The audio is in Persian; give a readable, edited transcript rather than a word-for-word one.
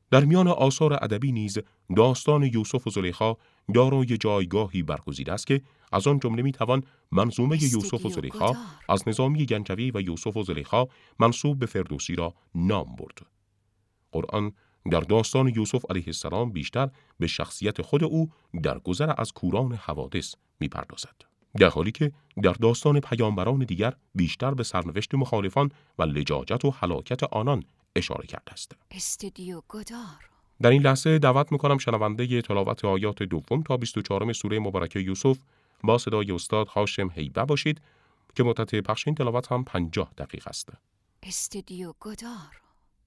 در میان آثار ادبی نیز داستان یوسف و زلیخا دارای جایگاهی برگزیده است که از آن جمله میتوان منظومه یوسف و زلیخا از نظامی گنجوی و یوسف و زلیخا منسوب به فردوسی را نام برد. قرآن در داستان یوسف علیه السلام بیشتر به شخصیت خود او در گذر از کوران حوادث میپردازد، در حالی که در داستان پیامبران دیگر بیشتر به سرنوشت مخالفان و لجاجت و هلاکت آنان اشاره کرده است. استودیو گودار. در این لحظه دعوت میکنم شنونده تلاوت آیات 2 تا 24 سوره مبارکه یوسف با صدای استاد هاشم هیبه باشید که مدت پخش این تلاوت هم 50 دقیقه است. استودیو گودار.